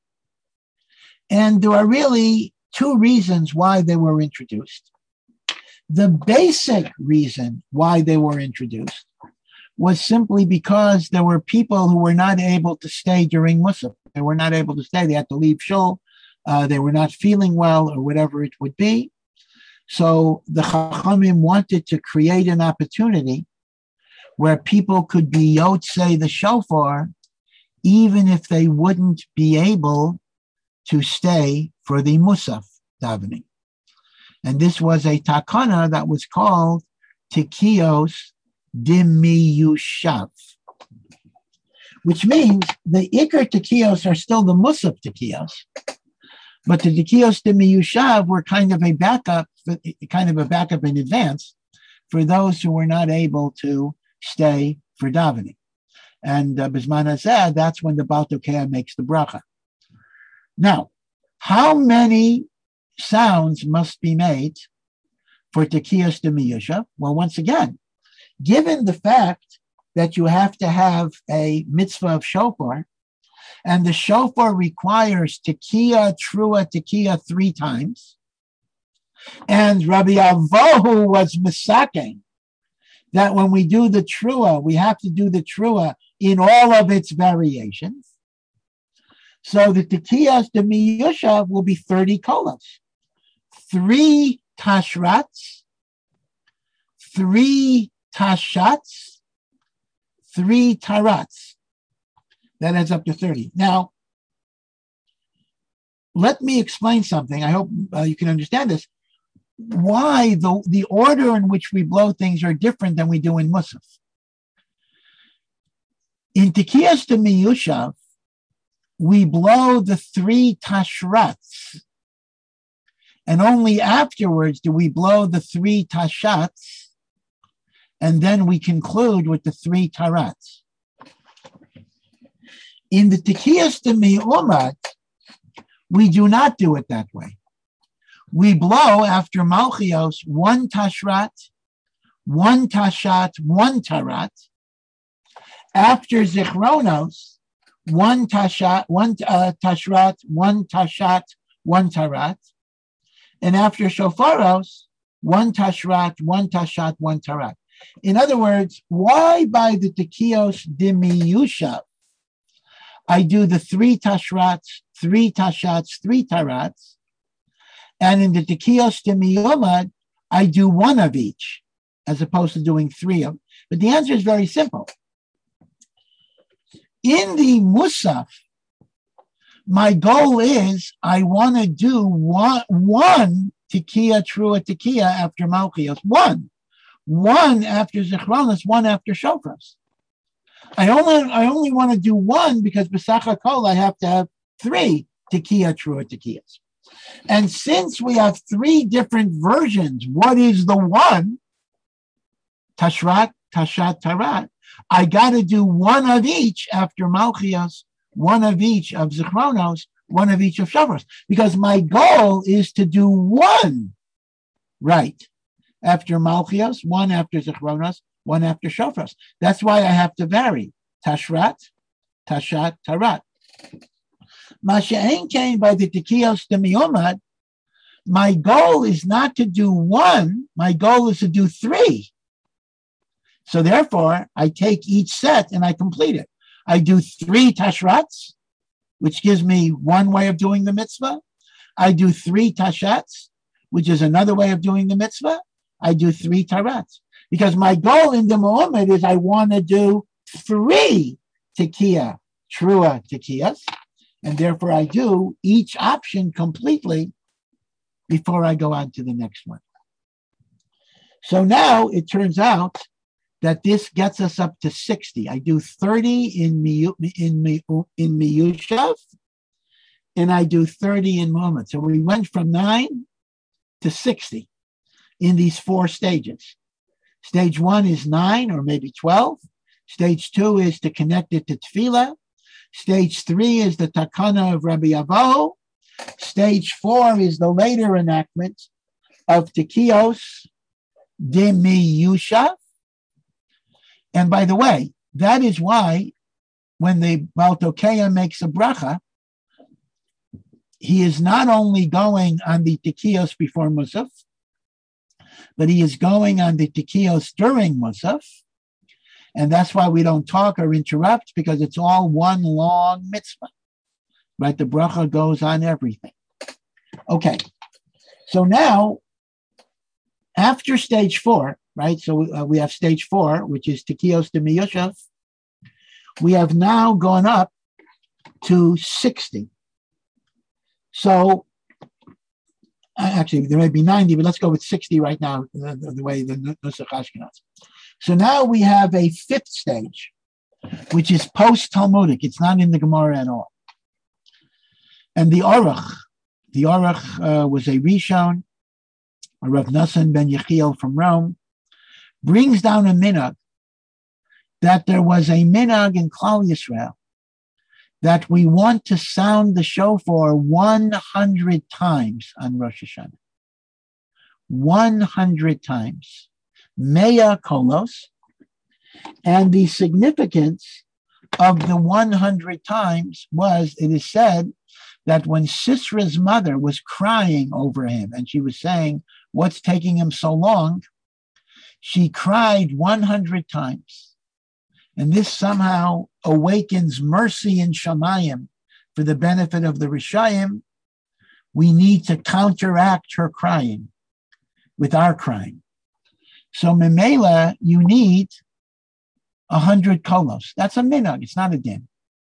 And there are really two reasons why they were introduced. The basic reason why they were introduced was simply because there were people who were not able to stay during Musaf. They were not able to stay. They had to leave shul. Uh, they were not feeling well or whatever it would be. So the Chachamim wanted to create an opportunity where people could be yotzei the shofar, even if they wouldn't be able to stay for the Musaf davening. And this was a takana that was called Tekiyos Dim'yushav, which means the Iker Tekiyos are still the Musaf Tekiyos, but the Tekiyos Dim'yushav were kind of a backup, kind of a backup in advance for those who were not able to stay for davening. And uh, Bisman Hazeh, that's when the Baal Tokea makes the bracha. Now, how many sounds must be made for Tekiyos Dim'yushav? Well, once again, given the fact that you have to have a mitzvah of shofar, and the shofar requires Tekiah, Trua, Tekiah three times, and Rabbi Avohu was misaking that when we do the trua, we have to do the trua in all of its variations. So the tekiyos de miyushav will be thirty kolos. Three tashrats, three tashats, three tarats. That adds up to thirty. Now, let me explain something. I hope uh, you can understand this. Why the, the order in which we blow things are different than we do in Musaf. In Tekiyas de Miyushav, we blow the three tashrats, and only afterwards do we blow the three tashats, and then we conclude with the three tarats. In the Tekiyas de Mi'umad, we do not do it that way. We blow after Malchios one tashrat, one tashat, one tarat. After Zichronos, one tashat, one uh, tashrat, one tashat, one tarat. And after Shofaros, one tashrat, one tashat, one tarat. In other words, why by the Tekiyos de Miyushav I do the three tashrats, three tashats, three tarats, and in the Tekiyos de Miyumad, I do one of each, as opposed to doing three of them. But the answer is very simple. In the Musaf, my goal is I want to do one, one Tekiya, Trua Tekiya after Malchios, one. One after Zichronos, one after Shofros. I only I only want to do one because B'Sach HaKol I have to have three Tekiya, Trua Tekiyas. And since we have three different versions, what is the one? Tashrat, Tashat, Tarat. I got to do one of each after Malchios, one of each of Zichronos, one of each of Shofros. Because my goal is to do one right after Malchios, one after Zichronos, one after Shofros. That's why I have to vary. Tashrat, Tashat, Tarat. Masha'en came by the Tekiyos de Miyumad. My goal is not to do one. My goal is to do three. So therefore, I take each set and I complete it. I do three Tashrats, which gives me one way of doing the mitzvah. I do three Tashats, which is another way of doing the mitzvah. I do three Tarats. Because my goal in the Muhammad is I want to do three Tekiya, Trua Tekiyas, and therefore I do each option completely before I go on to the next one. So now it turns out that this gets us up to sixty. I do thirty in Miyu, in Miyu, in Miyushav, and I do thirty in Muhammad. So we went from nine to sixty in these four stages. Stage one is nine or maybe twelve. Stage two is to connect it to Tefillah. Stage three is the Takana of Rabbi Avo. Stage four is the later enactment of Tekiyos de Miyushav. And by the way, that is why when the Baal Tokeya makes a bracha, he is not only going on the Tekiyos before Musaf, but he is going on the Tekiyos during Musaf. And that's why we don't talk or interrupt, because it's all one long mitzvah. Right? The bracha goes on everything. Okay. So now, after stage four, right? So uh, we have stage four, which is Tekiyos de Miyushav. We have now gone up to sixty. So actually, there may be ninety, but let's go with sixty right now, the, the, the way the Nusach Ashkenaz. So now we have a fifth stage, which is post-Talmudic. It's not in the Gemara at all. And the Aruch, the Aruch uh, was a Rishon, a Rav Nassan ben Yechiel from Rome, brings down a minhag that there was a minhag in Klal Yisrael that we want to sound the shofar one hundred times on Rosh Hashanah. one hundred times. Mea kolos. And the significance of the one hundred times was, it is said, that when Sisra's mother was crying over him and she was saying, what's taking him so long? She cried one hundred times. And this somehow awakens mercy in Shamayim for the benefit of the Rishayim. We need to counteract her crying with our crying. So Memela, you need one hundred kolos. That's a minhag. It's not a din.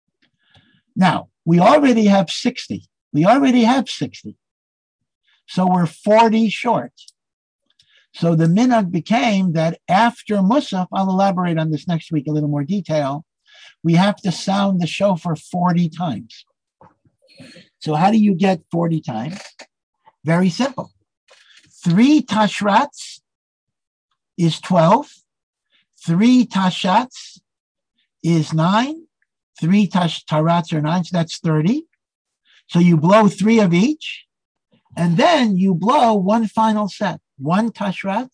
Now, we already have sixty. We already have sixty. So we're forty short. So the minhag became that after Musaf, I'll elaborate on this next week a little more detail, we have to sound the shofar forty times. So how do you get forty times? Very simple. Three tashrats is twelve. Three tashats is nine. Three tash tarats are nine, so that's thirty. So you blow three of each, and then you blow one final set. One tashrat,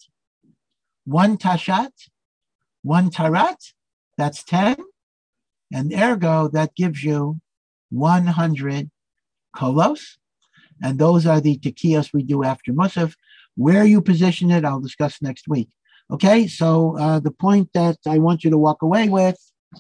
one tashat, one tarat, that's ten. And ergo, that gives you one hundred kolos. And those are the tekiyos we do after Musaf. Where you position it, I'll discuss next week. Okay, so uh, the point that I want you to walk away with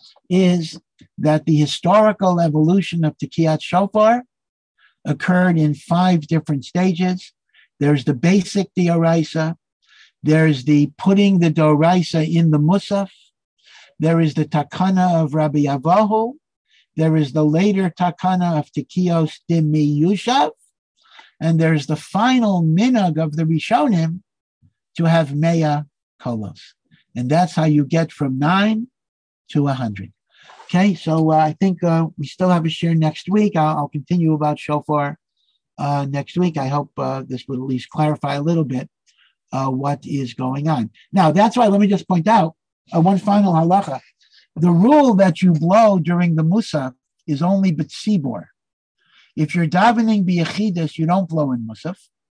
is that the historical evolution of Tekiyat Shofar occurred in five different stages. There's the basic Dioraisa. There's the putting the Doraisa in the Musaf. There is the Takana of Rabbi Avahu. There is the later Takana of Tekiyos Dimi Yushav. And there's the final minhag of the Rishonim to have Mea Kolos. And that's how you get from nine to one hundred. Okay, so uh, I think uh, we still have a share next week. I'll, I'll continue about Shofar uh, next week. I hope uh, this will at least clarify a little bit uh, what is going on. Now, that's why, let me just point out uh, one final halacha. The rule that you blow during the Musaf is only B'tzibor. If you're davening b'yechidus, you don't blow in Musaf.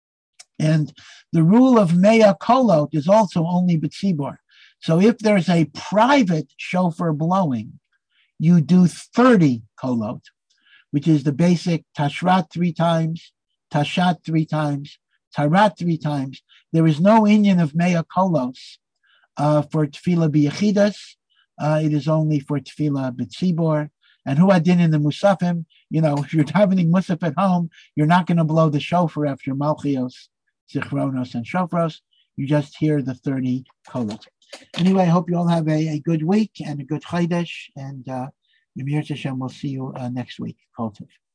And the rule of Mea Kolot is also only B'tzibor. So if there's a private shofar blowing, you do thirty kolot, which is the basic tashrat three times, tashat three times, tarat three times. There is no inyan of Mea Kolos uh, for tefillah b'yechidas. Uh, it is only for tefillah b'tzibor. And hu adin in the musafim, you know, if you're davening musaf at home, you're not going to blow the shofar after malchios, zichronos, and shofros. You just hear the thirty kolot. Anyway, I hope you all have a, a good week and a good Chodesh, and uh, Yemir Hashem, we'll see you uh, next week. Kol tov.